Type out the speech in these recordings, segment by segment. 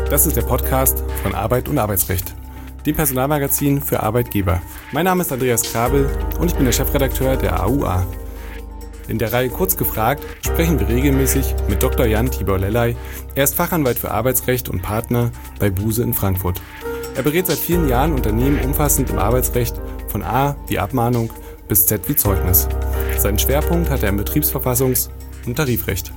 Das ist der Podcast von Arbeit und Arbeitsrecht, dem Personalmagazin für Arbeitgeber. Mein Name ist Andreas Krabel und ich bin der Chefredakteur der AUA. In der Reihe Kurz gefragt sprechen wir regelmäßig mit Dr. Jan Tibor Lellay. Er ist Fachanwalt für Arbeitsrecht und Partner bei Buse in Frankfurt. Er berät seit vielen Jahren Unternehmen umfassend im Arbeitsrecht, von A wie Abmahnung bis Z wie Zeugnis. Seinen Schwerpunkt hat er im Betriebsverfassungs- und Tarifrecht.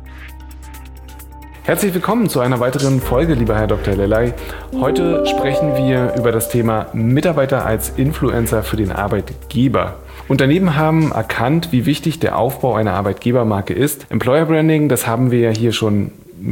Herzlich willkommen zu einer weiteren Folge, lieber Herr Dr. Lellay. Heute sprechen wir über das Thema Mitarbeiter als Influencer für den Arbeitgeber. Unternehmen haben erkannt, wie wichtig der Aufbau einer Arbeitgebermarke ist. Employer Branding, das haben wir ja hier schon,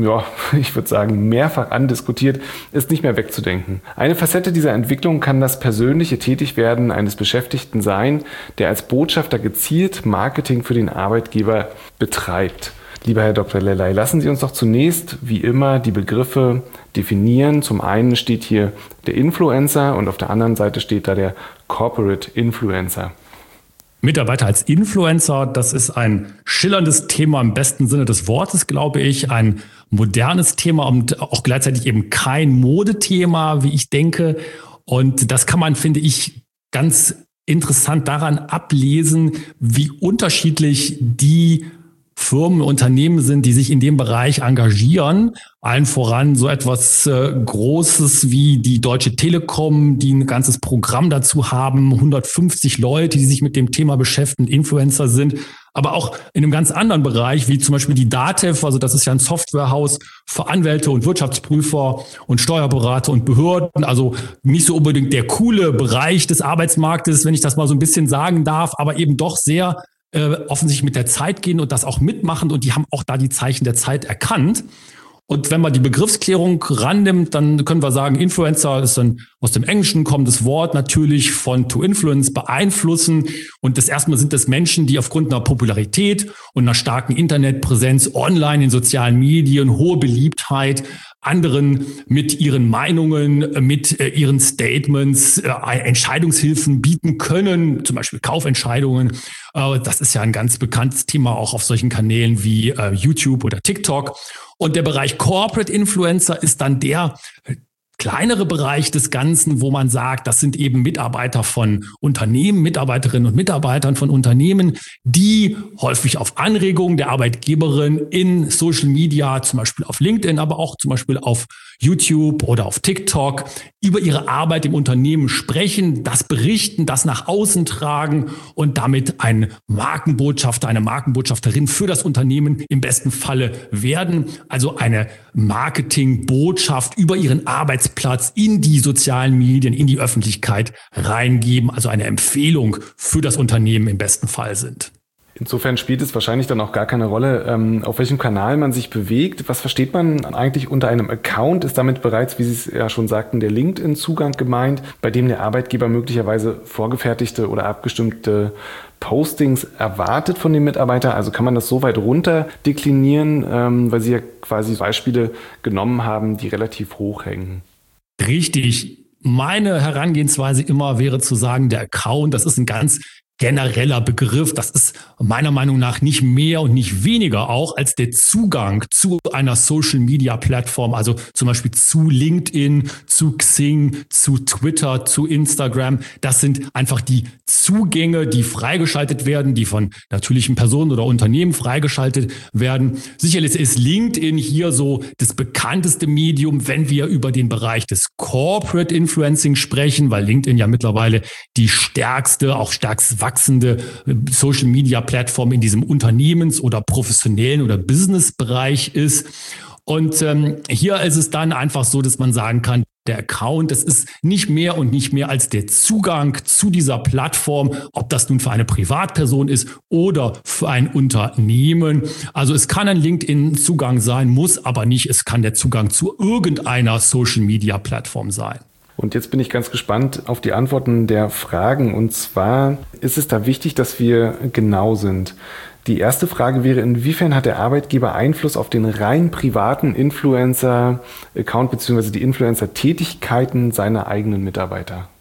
ich würde sagen, mehrfach andiskutiert, ist nicht mehr wegzudenken. Eine Facette dieser Entwicklung kann das persönliche Tätigwerden eines Beschäftigten sein, der als Botschafter gezielt Marketing für den Arbeitgeber betreibt. Lieber Herr Dr. Lellay, lassen Sie uns doch zunächst, wie immer, die Begriffe definieren. Zum einen steht hier der Influencer und auf der anderen Seite steht da der Corporate Influencer. Mitarbeiter als Influencer, das ist ein schillerndes Thema im besten Sinne des Wortes, glaube ich. Ein modernes Thema und auch gleichzeitig eben kein Modethema, wie ich denke. Und das kann man, finde ich, ganz interessant daran ablesen, wie unterschiedlich die Firmen, Unternehmen sind, die sich in dem Bereich engagieren. Allen voran so etwas Großes wie die Deutsche Telekom, die ein ganzes Programm dazu haben, 150 Leute, die sich mit dem Thema beschäftigen, Influencer sind. Aber auch in einem ganz anderen Bereich, wie zum Beispiel die DATEV, also das ist ja ein Softwarehaus für Anwälte und Wirtschaftsprüfer und Steuerberater und Behörden. Also nicht so unbedingt der coole Bereich des Arbeitsmarktes, wenn ich das mal so ein bisschen sagen darf, aber eben doch sehr offensichtlich mit der Zeit gehen und das auch mitmachen, und die haben auch da die Zeichen der Zeit erkannt. Und wenn man die Begriffsklärung rannimmt, dann können wir sagen, Influencer ist ein aus dem Englischen kommendes Wort, natürlich von to influence, beeinflussen. Und das erstmal sind das Menschen, die aufgrund einer Popularität und einer starken Internetpräsenz online in sozialen Medien, hohe Beliebtheit, anderen mit ihren Meinungen, mit ihren Statements Entscheidungshilfen bieten können, zum Beispiel Kaufentscheidungen. Das ist ja ein ganz bekanntes Thema auch auf solchen Kanälen wie YouTube oder TikTok. Und der Bereich Corporate Influencer ist dann der kleinere Bereich des Ganzen, wo man sagt, das sind eben Mitarbeiter von Unternehmen, Mitarbeiterinnen und Mitarbeitern von Unternehmen, die häufig auf Anregung der Arbeitgeberin in Social Media, zum Beispiel auf LinkedIn, aber auch zum Beispiel auf YouTube oder auf TikTok, über ihre Arbeit im Unternehmen sprechen, das berichten, das nach außen tragen und damit ein Markenbotschafter, eine Markenbotschafterin für das Unternehmen im besten Falle werden. Also eine Marketingbotschaft über ihren Arbeitsplatz in die sozialen Medien, in die Öffentlichkeit reingeben, also eine Empfehlung für das Unternehmen im besten Fall sind. Insofern spielt es wahrscheinlich dann auch gar keine Rolle, auf welchem Kanal man sich bewegt. Was versteht man eigentlich unter einem Account? Ist damit bereits, wie Sie es ja schon sagten, der LinkedIn-Zugang gemeint, bei dem der Arbeitgeber möglicherweise vorgefertigte oder abgestimmte Postings erwartet von dem Mitarbeiter? Also kann man das so weit runter deklinieren, weil Sie ja quasi Beispiele genommen haben, die relativ hoch hängen? Richtig. Meine Herangehensweise immer wäre zu sagen, der Account, das ist ein ganz genereller Begriff. Das ist meiner Meinung nach nicht mehr und nicht weniger auch als der Zugang zu einer Social-Media-Plattform, also zum Beispiel zu LinkedIn, zu Xing, zu Twitter, zu Instagram. Das sind einfach die Zugänge, die freigeschaltet werden, die von natürlichen Personen oder Unternehmen freigeschaltet werden. Sicherlich ist LinkedIn hier so das bekannteste Medium, wenn wir über den Bereich des Corporate Influencing sprechen, weil LinkedIn ja mittlerweile die stärkste, auch stärkst wachsende Social-Media-Plattform in diesem Unternehmens- oder professionellen oder Business-Bereich ist. Und hier ist es dann einfach so, dass man sagen kann, der Account, das ist nicht mehr und nicht mehr als der Zugang zu dieser Plattform, ob das nun für eine Privatperson ist oder für ein Unternehmen. Also es kann ein LinkedIn-Zugang sein, muss aber nicht. Es kann der Zugang zu irgendeiner Social-Media-Plattform sein. Und jetzt bin ich ganz gespannt auf die Antworten der Fragen. Und zwar ist es da wichtig, dass wir genau sind. Die erste Frage wäre, inwiefern hat der Arbeitgeber Einfluss auf den rein privaten Influencer-Account bzw. die Influencer-Tätigkeiten seiner eigenen Mitarbeiter?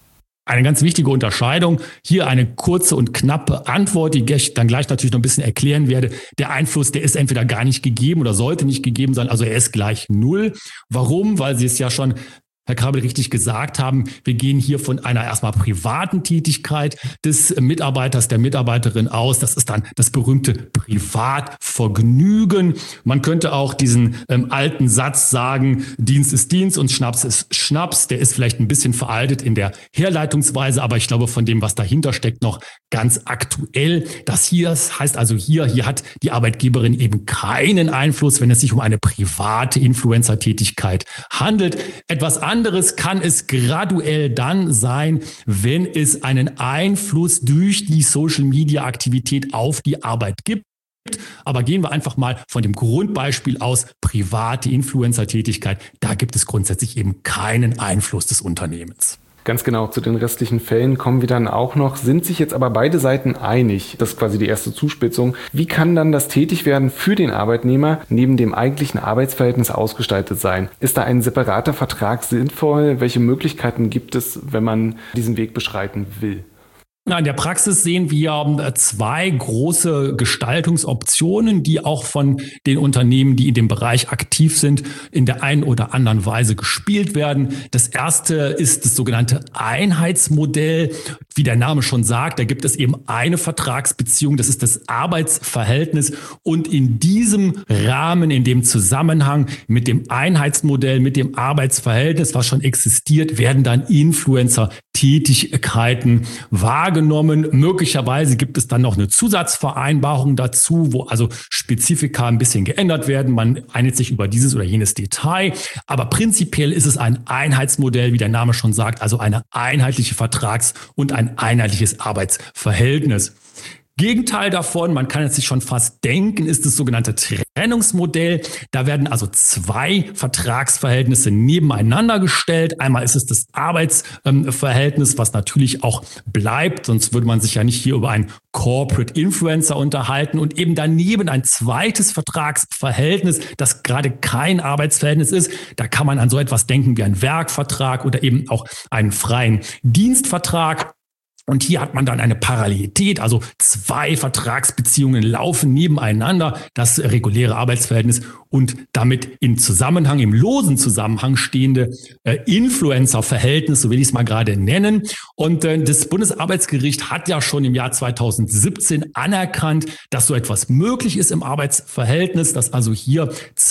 Eine ganz wichtige Unterscheidung. Hier eine kurze und knappe Antwort, die ich dann gleich natürlich noch ein bisschen erklären werde. Der Einfluss, der ist entweder gar nicht gegeben oder sollte nicht gegeben sein. Also er ist gleich 0. Warum? Weil Sie es ja schon, Herr Krabel, richtig gesagt haben, wir gehen hier von einer erstmal privaten Tätigkeit des Mitarbeiters, der Mitarbeiterin aus. Das ist dann das berühmte Privatvergnügen. Man könnte auch diesen alten Satz sagen, Dienst ist Dienst und Schnaps ist Schnaps. Der ist vielleicht ein bisschen veraltet in der Herleitungsweise, aber ich glaube, von dem, was dahinter steckt, noch ganz aktuell. Das heißt also hier hat die Arbeitgeberin eben keinen Einfluss, wenn es sich um eine private Influencer-Tätigkeit handelt. Etwas anderes kann es graduell dann sein, wenn es einen Einfluss durch die Social-Media-Aktivität auf die Arbeit gibt. Aber gehen wir einfach mal von dem Grundbeispiel aus, private Influencer-Tätigkeit. Da gibt es grundsätzlich eben keinen Einfluss des Unternehmens. Ganz genau, zu den restlichen Fällen kommen wir dann auch noch. Sind sich jetzt aber beide Seiten einig? Das ist quasi die erste Zuspitzung. Wie kann dann das Tätigwerden für den Arbeitnehmer neben dem eigentlichen Arbeitsverhältnis ausgestaltet sein? Ist da ein separater Vertrag sinnvoll? Welche Möglichkeiten gibt es, wenn man diesen Weg beschreiten will? In der Praxis sehen wir 2 große Gestaltungsoptionen, die auch von den Unternehmen, die in dem Bereich aktiv sind, in der einen oder anderen Weise gespielt werden. Das erste ist das sogenannte Einheitsmodell. Wie der Name schon sagt, da gibt es eben eine Vertragsbeziehung, das ist das Arbeitsverhältnis. Und in diesem Rahmen, in dem Zusammenhang mit dem Einheitsmodell, mit dem Arbeitsverhältnis, was schon existiert, werden dann Influencer-Tätigkeiten wahrgenommen. Möglicherweise gibt es dann noch eine Zusatzvereinbarung dazu, wo also Spezifika ein bisschen geändert werden. Man einigt sich über dieses oder jenes Detail. Aber prinzipiell ist es ein Einheitsmodell, wie der Name schon sagt, also eine einheitliche Vertrags- und ein einheitliches Arbeitsverhältnis. Gegenteil davon, man kann es sich schon fast denken, ist das sogenannte Trennungsmodell. Da werden also 2 Vertragsverhältnisse nebeneinander gestellt. Einmal ist es das Arbeitsverhältnis, was natürlich auch bleibt, sonst würde man sich ja nicht hier über einen Corporate Influencer unterhalten, und eben daneben ein zweites Vertragsverhältnis, das gerade kein Arbeitsverhältnis ist. Da kann man an so etwas denken wie einen Werkvertrag oder eben auch einen freien Dienstvertrag. Und hier hat man dann eine Parallelität, also 2 Vertragsbeziehungen laufen nebeneinander, das reguläre Arbeitsverhältnis und damit im losen Zusammenhang stehende Influencer-Verhältnis, so will ich es mal gerade nennen. Und das Bundesarbeitsgericht hat ja schon im Jahr 2017 anerkannt, dass so etwas möglich ist im Arbeitsverhältnis, dass also hier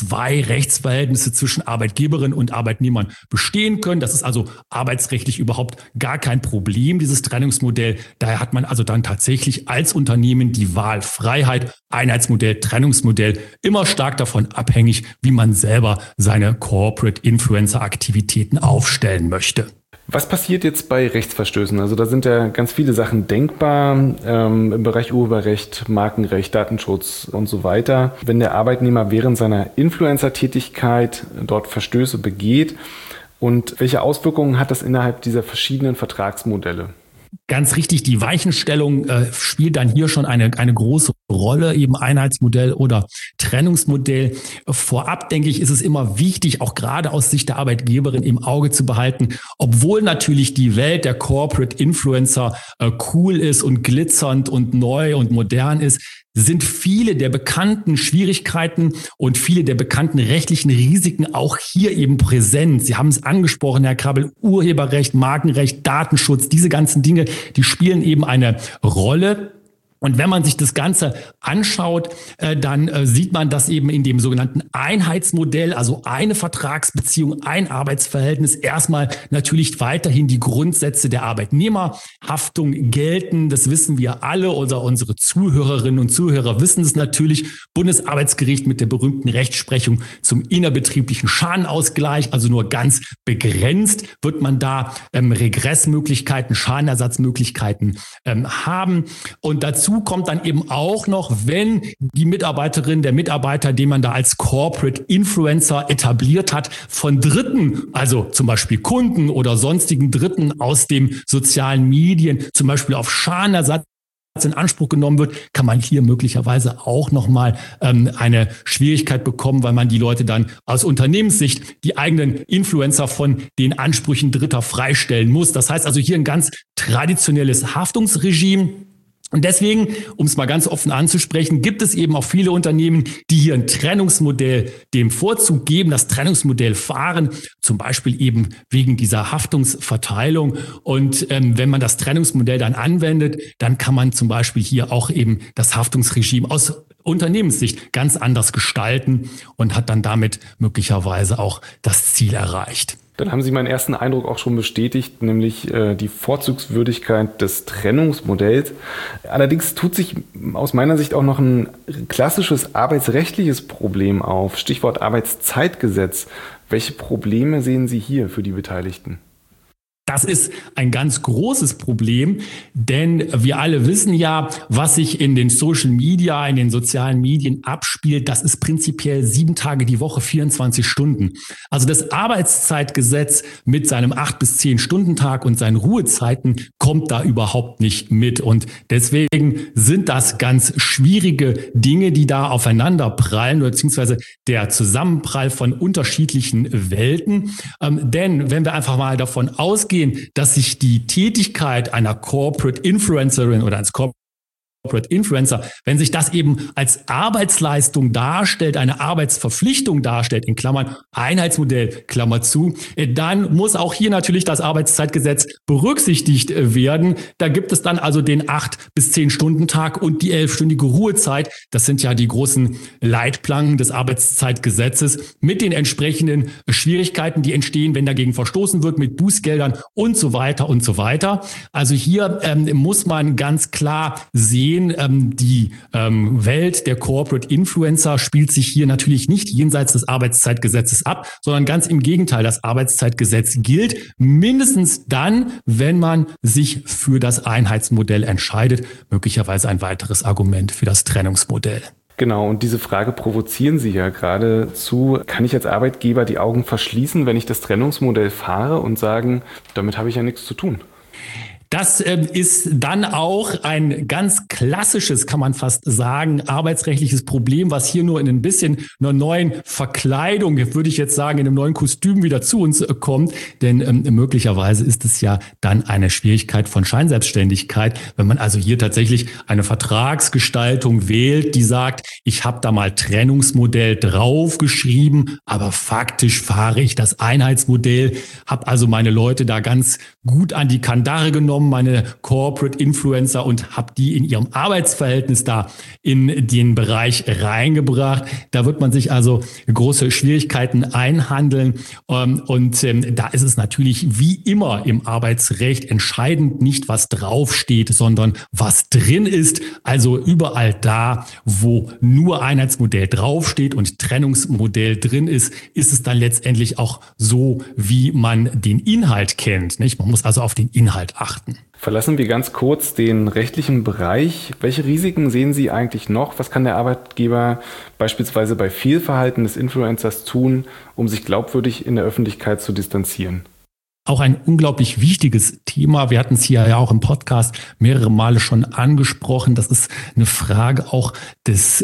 2 Rechtsverhältnisse zwischen Arbeitgeberinnen und Arbeitnehmern bestehen können. Das ist also arbeitsrechtlich überhaupt gar kein Problem, dieses Trennungsmodell. Daher hat man also dann tatsächlich als Unternehmen die Wahlfreiheit, Einheitsmodell, Trennungsmodell, immer stark davon abhängig, wie man selber seine Corporate Influencer Aktivitäten aufstellen möchte. Was passiert jetzt bei Rechtsverstößen? Also da sind ja ganz viele Sachen denkbar im Bereich Urheberrecht, Markenrecht, Datenschutz und so weiter. Wenn der Arbeitnehmer während seiner Influencer-Tätigkeit dort Verstöße begeht, und welche Auswirkungen hat das innerhalb dieser verschiedenen Vertragsmodelle? Ganz richtig, die Weichenstellung spielt dann hier schon eine große Rolle, eben Einheitsmodell oder Trennungsmodell. Vorab, denke ich, ist es immer wichtig, auch gerade aus Sicht der Arbeitgeberin im Auge zu behalten, obwohl natürlich die Welt der Corporate Influencer cool ist und glitzernd und neu und modern ist, sind viele der bekannten Schwierigkeiten und viele der bekannten rechtlichen Risiken auch hier eben präsent. Sie haben es angesprochen, Herr Krabel, Urheberrecht, Markenrecht, Datenschutz, diese ganzen Dinge, die spielen eben eine Rolle. Und wenn man sich das Ganze anschaut, dann sieht man, dass eben in dem sogenannten Einheitsmodell, also eine Vertragsbeziehung, ein Arbeitsverhältnis, erstmal natürlich weiterhin die Grundsätze der Arbeitnehmerhaftung gelten. Das wissen wir alle, oder unsere Zuhörerinnen und Zuhörer wissen es natürlich. Bundesarbeitsgericht mit der berühmten Rechtsprechung zum innerbetrieblichen Schadenausgleich, also nur ganz begrenzt wird man da Regressmöglichkeiten, Schadenersatzmöglichkeiten haben. Und dazu kommt dann eben auch noch, wenn die Mitarbeiterin, der Mitarbeiter, den man da als Corporate Influencer etabliert hat, von Dritten, also zum Beispiel Kunden oder sonstigen Dritten aus den sozialen Medien, zum Beispiel auf Schadenersatz in Anspruch genommen wird, kann man hier möglicherweise auch nochmal eine Schwierigkeit bekommen, weil man die Leute dann aus Unternehmenssicht die eigenen Influencer von den Ansprüchen Dritter freistellen muss. Das heißt also hier ein ganz traditionelles Haftungsregime. Und deswegen, um es mal ganz offen anzusprechen, gibt es eben auch viele Unternehmen, die hier ein Trennungsmodell dem Vorzug geben, das Trennungsmodell fahren, zum Beispiel eben wegen dieser Haftungsverteilung. Und wenn man das Trennungsmodell dann anwendet, dann kann man zum Beispiel hier auch eben das Haftungsregime aus Unternehmenssicht ganz anders gestalten und hat dann damit möglicherweise auch das Ziel erreicht. Dann haben Sie meinen ersten Eindruck auch schon bestätigt, nämlich die Vorzugswürdigkeit des Trennungsmodells. Allerdings tut sich aus meiner Sicht auch noch ein klassisches arbeitsrechtliches Problem auf. Stichwort Arbeitszeitgesetz. Welche Probleme sehen Sie hier für die Beteiligten? Das ist ein ganz großes Problem, denn wir alle wissen ja, was sich in den Social Media, in den sozialen Medien abspielt. Das ist prinzipiell 7 Tage die Woche, 24 Stunden. Also das Arbeitszeitgesetz mit seinem 8 bis 10 Stundentag und seinen Ruhezeiten kommt da überhaupt nicht mit. Und deswegen sind das ganz schwierige Dinge, die da aufeinander prallen, beziehungsweise der Zusammenprall von unterschiedlichen Welten. Denn wenn wir einfach mal davon ausgehen, dass sich die Tätigkeit einer Corporate Influencerin oder eines Corporate Influencer, wenn sich das eben als Arbeitsleistung darstellt, eine Arbeitsverpflichtung darstellt, in Klammern Einheitsmodell, Klammer zu, dann muss auch hier natürlich das Arbeitszeitgesetz berücksichtigt werden. Da gibt es dann also den 8 bis 10 Stundentag und die 11-stündige Ruhezeit. Das sind ja die großen Leitplanken des Arbeitszeitgesetzes mit den entsprechenden Schwierigkeiten, die entstehen, wenn dagegen verstoßen wird, mit Bußgeldern und so weiter und so weiter. Also hier muss man ganz klar sehen, die Welt der Corporate Influencer spielt sich hier natürlich nicht jenseits des Arbeitszeitgesetzes ab, sondern ganz im Gegenteil. Das Arbeitszeitgesetz gilt mindestens dann, wenn man sich für das Einheitsmodell entscheidet. Möglicherweise ein weiteres Argument für das Trennungsmodell. Genau, und diese Frage provozieren Sie ja geradezu. Kann ich als Arbeitgeber die Augen verschließen, wenn ich das Trennungsmodell fahre und sagen, damit habe ich ja nichts zu tun? Das ist dann auch ein ganz klassisches, kann man fast sagen, arbeitsrechtliches Problem, was hier nur in ein bisschen einer neuen Verkleidung, würde ich jetzt sagen, in einem neuen Kostüm wieder zu uns kommt. Denn möglicherweise ist es ja dann eine Schwierigkeit von Scheinselbstständigkeit, wenn man also hier tatsächlich eine Vertragsgestaltung wählt, die sagt, ich habe da mal Trennungsmodell draufgeschrieben, aber faktisch fahre ich das Einheitsmodell, habe also meine Leute da ganz gut an die Kandare genommen, meine Corporate Influencer, und habe die in ihrem Arbeitsverhältnis da in den Bereich reingebracht. Da wird man sich also große Schwierigkeiten einhandeln. Und da ist es natürlich wie immer im Arbeitsrecht entscheidend nicht, was draufsteht, sondern was drin ist. Also überall da, wo nur Einheitsmodell draufsteht und Trennungsmodell drin ist, ist es dann letztendlich auch so, wie man den Inhalt kennt, nicht? Man muss also auf den Inhalt achten. Verlassen wir ganz kurz den rechtlichen Bereich. Welche Risiken sehen Sie eigentlich noch? Was kann der Arbeitgeber beispielsweise bei Fehlverhalten des Influencers tun, um sich glaubwürdig in der Öffentlichkeit zu distanzieren? Auch ein unglaublich wichtiges Thema. Wir hatten es hier ja auch im Podcast mehrere Male schon angesprochen. Das ist eine Frage auch des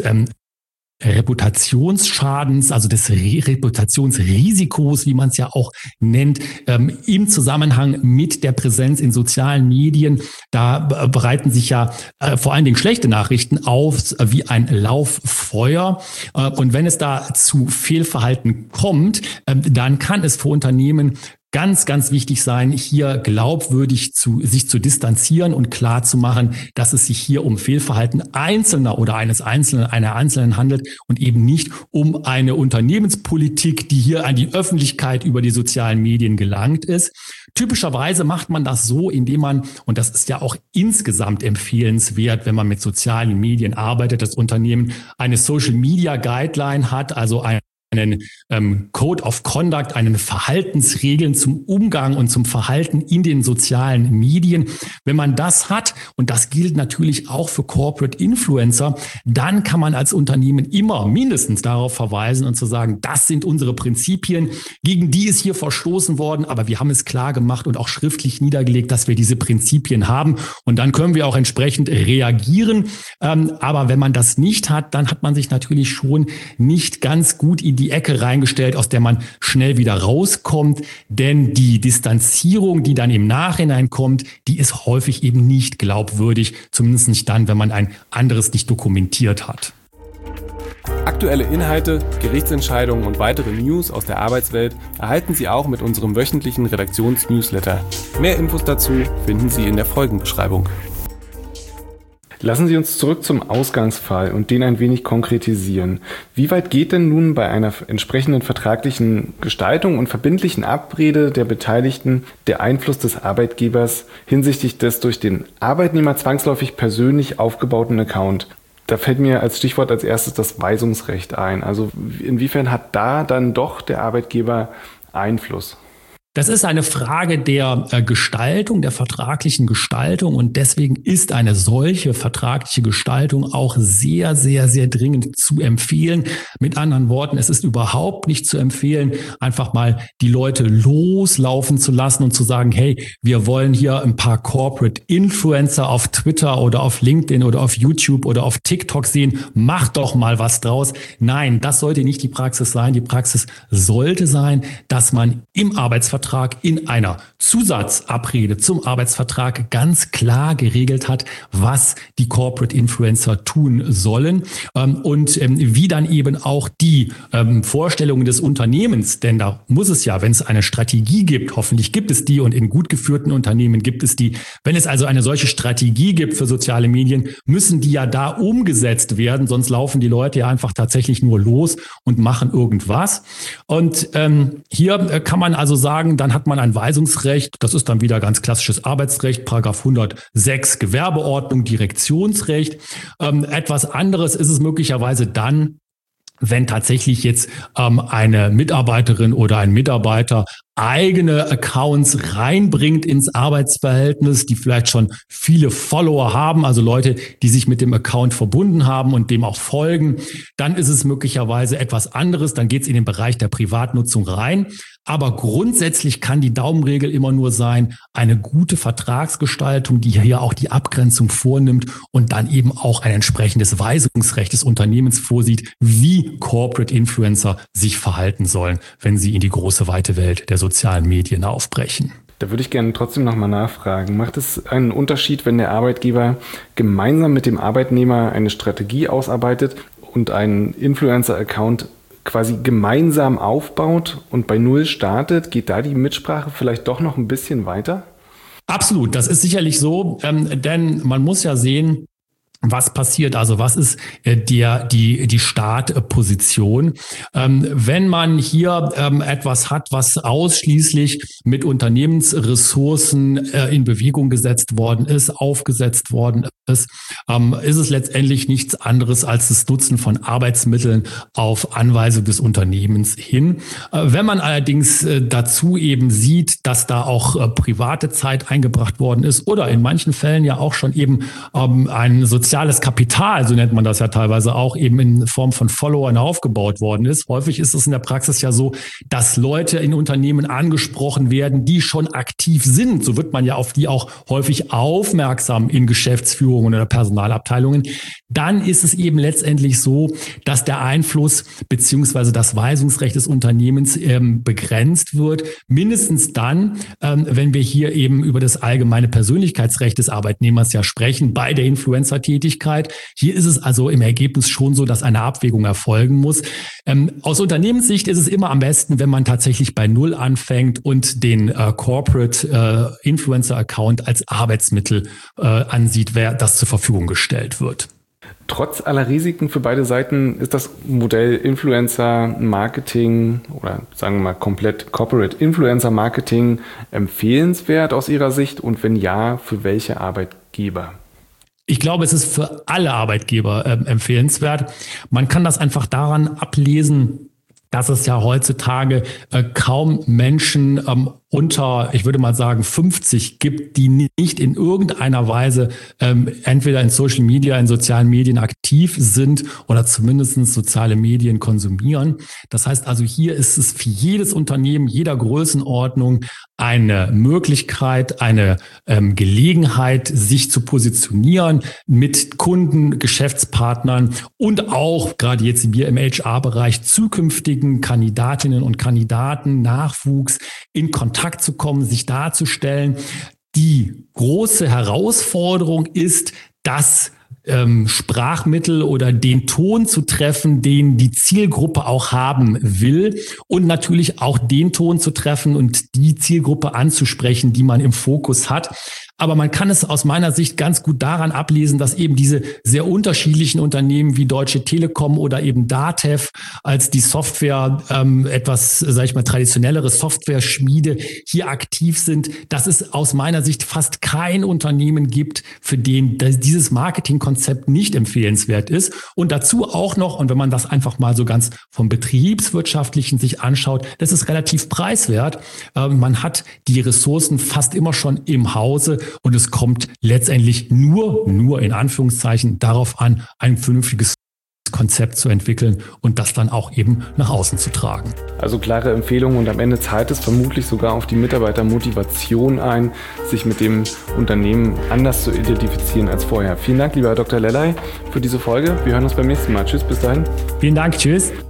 Reputationsschadens, also des Reputationsrisikos, wie man es ja auch nennt, im Zusammenhang mit der Präsenz in sozialen Medien. Da bereiten sich ja vor allen Dingen schlechte Nachrichten auf wie ein Lauffeuer. Und wenn es da zu Fehlverhalten kommt, dann kann es für Unternehmen ganz, ganz wichtig sein, hier glaubwürdig sich zu distanzieren und klar zu machen, dass es sich hier um Fehlverhalten Einzelner oder einer Einzelnen handelt und eben nicht um eine Unternehmenspolitik, die hier an die Öffentlichkeit über die sozialen Medien gelangt ist. Typischerweise macht man das so, indem man, und das ist ja auch insgesamt empfehlenswert, wenn man mit sozialen Medien arbeitet, das Unternehmen eine Social Media Guideline hat, also einen Code of Conduct, einen Verhaltensregeln zum Umgang und zum Verhalten in den sozialen Medien. Wenn man das hat, und das gilt natürlich auch für Corporate Influencer, dann kann man als Unternehmen immer mindestens darauf verweisen und zu sagen, das sind unsere Prinzipien, gegen die ist hier verstoßen worden, aber wir haben es klar gemacht und auch schriftlich niedergelegt, dass wir diese Prinzipien haben, und dann können wir auch entsprechend reagieren. Aber wenn man das nicht hat, dann hat man sich natürlich schon nicht ganz gut in die Ecke reingestellt, aus der man schnell wieder rauskommt, denn die Distanzierung, die dann im Nachhinein kommt, die ist häufig eben nicht glaubwürdig, zumindest nicht dann, wenn man ein anderes nicht dokumentiert hat. Aktuelle Inhalte, Gerichtsentscheidungen und weitere News aus der Arbeitswelt erhalten Sie auch mit unserem wöchentlichen Redaktionsnewsletter. Mehr Infos dazu finden Sie in der Folgenbeschreibung. Lassen Sie uns zurück zum Ausgangsfall und den ein wenig konkretisieren. Wie weit geht denn nun bei einer entsprechenden vertraglichen Gestaltung und verbindlichen Abrede der Beteiligten der Einfluss des Arbeitgebers hinsichtlich des durch den Arbeitnehmer zwangsläufig persönlich aufgebauten Account? Da fällt mir als Stichwort als erstes das Weisungsrecht ein. Also inwiefern hat da dann doch der Arbeitgeber Einfluss? Das ist eine Frage der Gestaltung, der vertraglichen Gestaltung, und deswegen ist eine solche vertragliche Gestaltung auch sehr, sehr, sehr dringend zu empfehlen. Mit anderen Worten, es ist überhaupt nicht zu empfehlen, einfach mal die Leute loslaufen zu lassen und zu sagen, hey, wir wollen hier ein paar Corporate Influencer auf Twitter oder auf LinkedIn oder auf YouTube oder auf TikTok sehen, macht doch mal was draus. Nein, das sollte nicht die Praxis sein. Die Praxis sollte sein, dass man im Arbeitsvertrag in einer Zusatzabrede zum Arbeitsvertrag ganz klar geregelt hat, was die Corporate Influencer tun sollen, und wie dann eben auch die Vorstellungen des Unternehmens, denn da muss es ja, wenn es eine Strategie gibt, hoffentlich gibt es die und in gut geführten Unternehmen gibt es die, wenn es also eine solche Strategie gibt für soziale Medien, müssen die ja da umgesetzt werden, sonst laufen die Leute ja einfach tatsächlich nur los und machen irgendwas. Und hier kann man also sagen, dann hat man ein Weisungsrecht, das ist dann wieder ganz klassisches Arbeitsrecht, Paragraph 106 Gewerbeordnung, Direktionsrecht. Etwas anderes ist es möglicherweise dann, wenn tatsächlich jetzt eine Mitarbeiterin oder ein Mitarbeiter eigene Accounts reinbringt ins Arbeitsverhältnis, die vielleicht schon viele Follower haben, also Leute, die sich mit dem Account verbunden haben und dem auch folgen, dann ist es möglicherweise etwas anderes, dann geht es in den Bereich der Privatnutzung rein. Aber grundsätzlich kann die Daumenregel immer nur sein, eine gute Vertragsgestaltung, die hier auch die Abgrenzung vornimmt und dann eben auch ein entsprechendes Weisungsrecht des Unternehmens vorsieht, wie Corporate Influencer sich verhalten sollen, wenn sie in die große weite Welt der sozialen Medien aufbrechen. Da würde ich gerne trotzdem nochmal nachfragen. Macht es einen Unterschied, wenn der Arbeitgeber gemeinsam mit dem Arbeitnehmer eine Strategie ausarbeitet und einen Influencer-Account quasi gemeinsam aufbaut und bei Null startet? Geht da die Mitsprache vielleicht doch noch ein bisschen weiter? Absolut, das ist sicherlich so, denn man muss ja sehen, was passiert, also was ist die Startposition? Wenn man hier etwas hat, was ausschließlich mit Unternehmensressourcen in Bewegung gesetzt worden ist, aufgesetzt worden ist es letztendlich nichts anderes als das Nutzen von Arbeitsmitteln auf Anweisung des Unternehmens hin. Wenn man allerdings dazu eben sieht, dass da auch private Zeit eingebracht worden ist oder in manchen Fällen ja auch schon eben ein soziales Kapital, so nennt man das ja teilweise auch, eben in Form von Followern aufgebaut worden ist. Häufig ist es in der Praxis ja so, dass Leute in Unternehmen angesprochen werden, die schon aktiv sind. So wird man ja auf die auch häufig aufmerksam in Geschäftsführungen oder Personalabteilungen. Dann ist es eben letztendlich so, dass der Einfluss beziehungsweise das Weisungsrecht des Unternehmens begrenzt wird. Mindestens dann, wenn wir hier eben über das allgemeine Persönlichkeitsrecht des Arbeitnehmers ja sprechen, bei der Influencer-Tätigkeit. Hier ist es also im Ergebnis schon so, dass eine Abwägung erfolgen muss. Aus Unternehmenssicht ist es immer am besten, wenn man tatsächlich bei Null anfängt und den Corporate Influencer-Account als Arbeitsmittel ansieht, wer das zur Verfügung gestellt wird. Trotz aller Risiken für beide Seiten ist das Modell Influencer Marketing oder sagen wir mal komplett Corporate Influencer Marketing empfehlenswert aus Ihrer Sicht, und wenn ja, für welche Arbeitgeber? Ich glaube, es ist für alle Arbeitgeber empfehlenswert. Man kann das einfach daran ablesen, dass es ja heutzutage kaum Menschen unter, ich würde mal sagen, 50 gibt, die nicht in irgendeiner Weise entweder in Social Media, in sozialen Medien aktiv sind oder zumindest soziale Medien konsumieren. Das heißt also, hier ist es für jedes Unternehmen, jeder Größenordnung eine Möglichkeit, eine Gelegenheit, sich zu positionieren mit Kunden, Geschäftspartnern und auch gerade jetzt wir im HR-Bereich zukünftigen Kandidatinnen und Kandidaten, Nachwuchs in Kontakt zu kommen, sich darzustellen. Die große Herausforderung ist, dass Sprachmittel oder den Ton zu treffen, den die Zielgruppe auch haben will und natürlich auch den Ton zu treffen und die Zielgruppe anzusprechen, die man im Fokus hat. Aber man kann es aus meiner Sicht ganz gut daran ablesen, dass eben diese sehr unterschiedlichen Unternehmen wie Deutsche Telekom oder eben DATEV als die Software, etwas, sage ich mal, traditionellere Software-Schmiede hier aktiv sind, dass es aus meiner Sicht fast kein Unternehmen gibt, für den dieses Marketingkonzept nicht empfehlenswert ist. Und dazu auch noch, und wenn man das einfach mal so ganz vom Betriebswirtschaftlichen sich anschaut, das ist relativ preiswert. Man hat die Ressourcen fast immer schon im Hause. Und es kommt letztendlich nur in Anführungszeichen darauf an, ein vernünftiges Konzept zu entwickeln und das dann auch eben nach außen zu tragen. Also klare Empfehlungen und am Ende zahlt es vermutlich sogar auf die Mitarbeitermotivation ein, sich mit dem Unternehmen anders zu identifizieren als vorher. Vielen Dank, lieber Herr Dr. Lellay, für diese Folge. Wir hören uns beim nächsten Mal. Tschüss, bis dahin. Vielen Dank, tschüss.